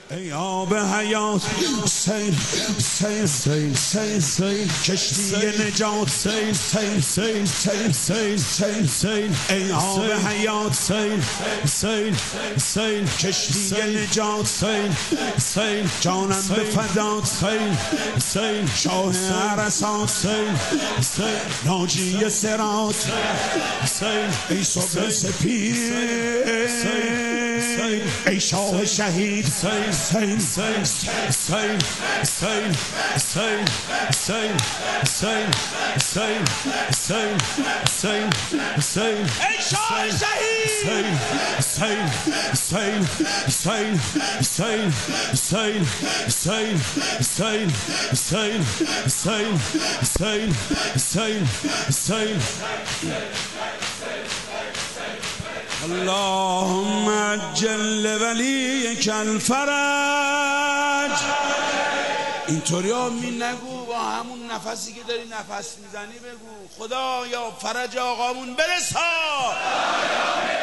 ای آب حیات سیل سیل سیل سیل سیل کشتی نجات سیل سیل سیل سیل سیل سیل سیل ای آب حیات سیل سیل سیل کشتی نجات سیل سیل جانم به فدات سیل سیل شاه عرصات سیل سیل ناجی صراط سیل ای صبح سپید ای شاه شهید سیل سیل سیل سیل سیل سیل سیل سیل سیل سیل سیل سیل ای شاه شهید سیل سیل سیل سیل سیل سیل سیل سیل سیل سیل سیل سیل اللهم عجل ولیک الفرج. اینطوری آمین نگو، با همون نفسی که داری نفس میزنی بگو خدا یا فرج آقامون برسا.